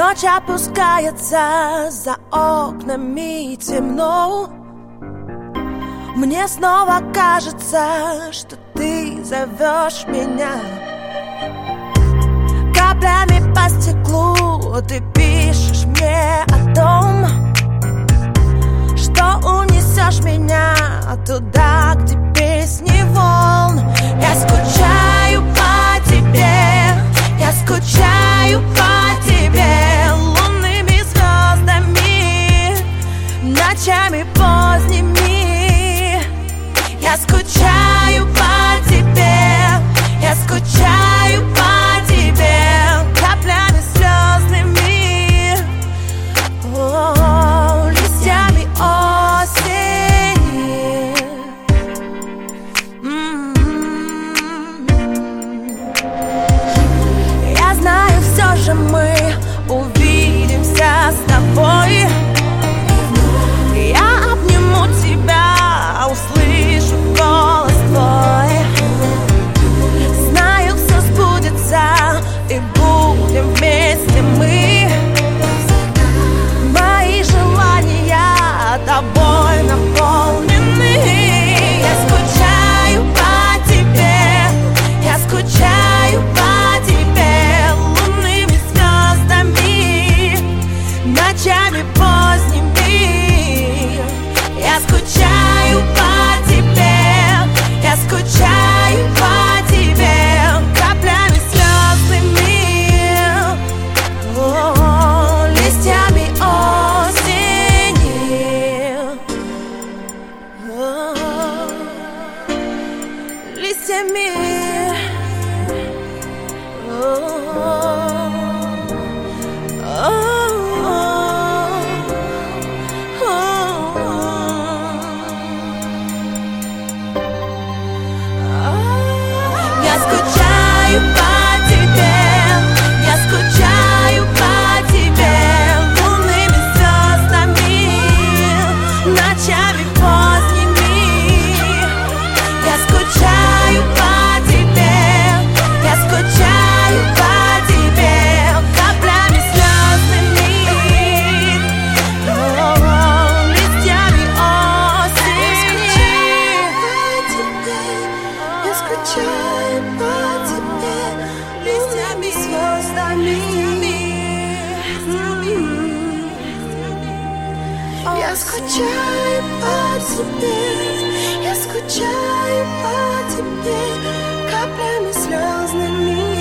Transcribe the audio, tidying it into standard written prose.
Ночь опускается, за окнами темно. Мне снова кажется, что ты зовешь меня. Каплями по стеклу ты пишешь мне о том, что унесешь меня туда, где песни волн. Я скучаю по тебе, я скучаю по тебе, лунными звездами, ночами поздними. Я скучаю по тебе, я скучаю по тебе, каплями слезными, листьями осени. Я знаю, все же мы увидимся с тобой. Я обниму тебя, услышу голос твой. Знаю, все сбудется, и будем вместе мы. Мои желания тобой наполнены. Я скучаю по тебе, я скучаю по тебе, лунными звездами, ночами поздними. Я скучаю по тебе, я скучаю по тебе, каплями слезными, листьями осени, листьями. Я скучаю по тебе, я скучаю по тебе, лунными звездами, ночами поздними. Я скучаю по тебе, я скучаю по тебе, каплями слезными, листьями осени. Я скучаю по тебе, листьями, звездами. Я скучаю по тебе, я скучаю по тебе, каплями слезными.